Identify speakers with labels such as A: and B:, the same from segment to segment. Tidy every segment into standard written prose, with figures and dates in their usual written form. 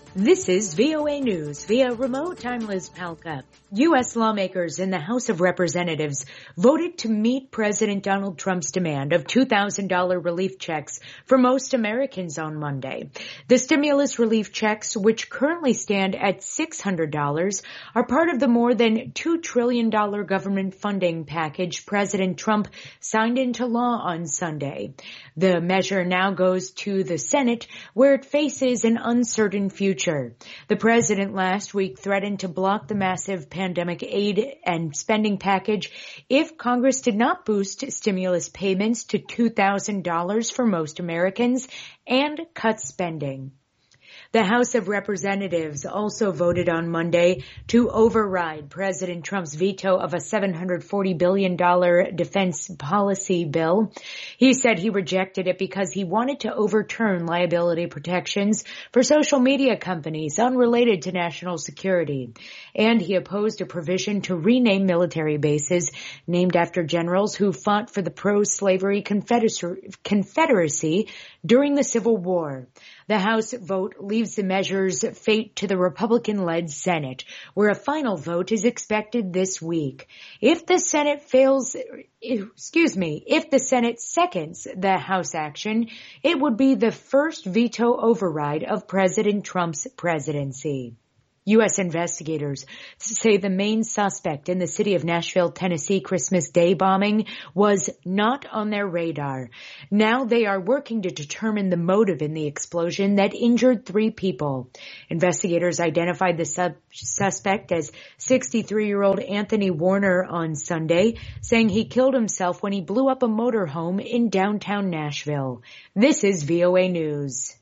A: This is VOA News via remote. I'm Liz Palka. U.S. lawmakers in the House of Representatives voted to meet President Donald Trump's demand of $2,000 relief checks for most Americans on Monday. The stimulus relief checks, which currently stand at $600, are part of the more than $2 trillion government funding package President Trump signed into law on Sunday. The measure now goes to the Senate, where it faces an uncertain future. The president last week threatened to block the massive pandemic aid and spending package if Congress did not boost stimulus payments to $2,000 for most Americans and cut spending. The House of Representatives also voted on Monday to override President Trump's veto of a $740 billion defense policy bill. He said he rejected it because he wanted to overturn liability protections for social media companies unrelated to national security. And he opposed a provision to rename military bases named after generals who fought for the pro-slavery Confederacy during the Civil War. The House vote leaves the measure's fate to the Republican-led Senate, where a final vote is expected this week. If the Senate seconds the House action, it would be the first veto override of President Trump's presidency. U.S. investigators say the main suspect in the city of Nashville, Tennessee Christmas Day bombing was not on their radar. Now they are working to determine the motive in the explosion that injured 3 people. Investigators identified the suspect as 63-year-old Anthony Warner on Sunday, saying he killed himself when he blew up a motorhome in downtown Nashville. This is VOA News.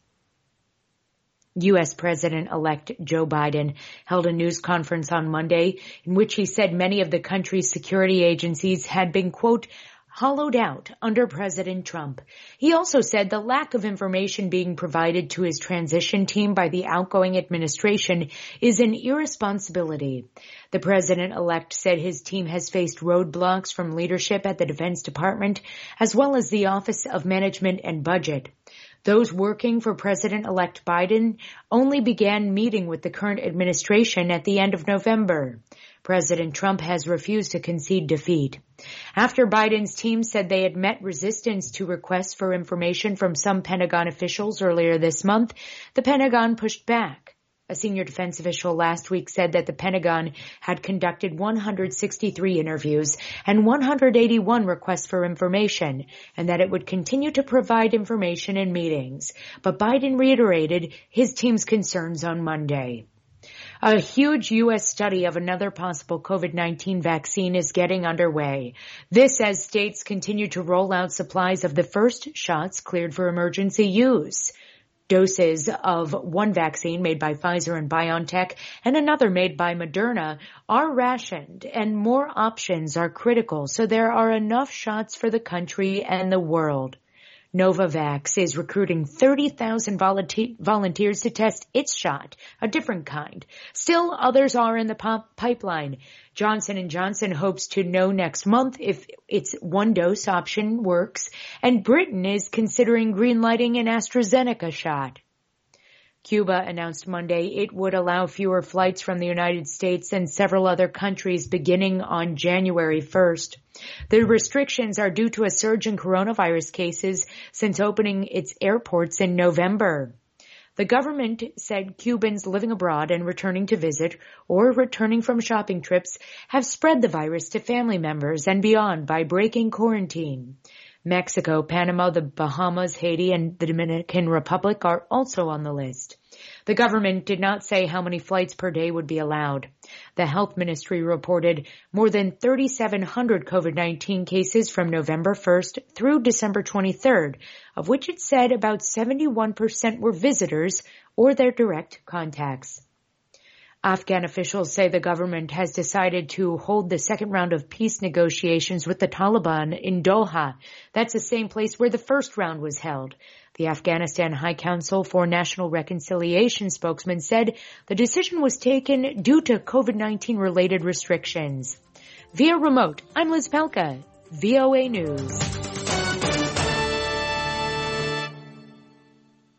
A: U.S. President-elect Joe Biden held a news conference on Monday in which he said many of the country's security agencies had been, quote, hollowed out under President Trump. He also said the lack of information being provided to his transition team by the outgoing administration is an irresponsibility. The president-elect said his team has faced roadblocks from leadership at the Defense Department as well as the Office of Management and Budget. Those working for President-elect Biden only began meeting with the current administration at the end of November. President Trump has refused to concede defeat. After Biden's team said they had met resistance to requests for information from some Pentagon officials earlier this month, the Pentagon pushed back. A senior defense official last week said that the Pentagon had conducted 163 interviews and 181 requests for information, and that it would continue to provide information in meetings. But Biden reiterated his team's concerns on Monday. A huge U.S. study of another possible COVID-19 vaccine is getting underway. This as states continue to roll out supplies of the first shots cleared for emergency use. Doses of one vaccine made by Pfizer and BioNTech and another made by Moderna are rationed, and more options are critical, so there are enough shots for the country and the world. Novavax is recruiting 30,000 volunteers to test its shot, a different kind. Still, others are in the pipeline. Johnson & Johnson hopes to know next month if its one-dose option works, and Britain is considering greenlighting an AstraZeneca shot. Cuba announced Monday it would allow fewer flights from the United States and several other countries beginning on January 1st. The restrictions are due to a surge in coronavirus cases since opening its airports in November. The government said Cubans living abroad and returning to visit or returning from shopping trips have spread the virus to family members and beyond by breaking quarantine. Mexico, Panama, the Bahamas, Haiti, and the Dominican Republic are also on the list. The government did not say how many flights per day would be allowed. The health ministry reported more than 3,700 COVID-19 cases from November 1st through December 23rd, of which it said about 71% were visitors or their direct contacts. Afghan officials say the government has decided to hold the second round of peace negotiations with the Taliban in Doha. That's the same place where the first round was held. The Afghanistan High Council for National Reconciliation spokesman said the decision was taken due to COVID-19 related restrictions. Via remote, I'm Liz Palka, VOA News.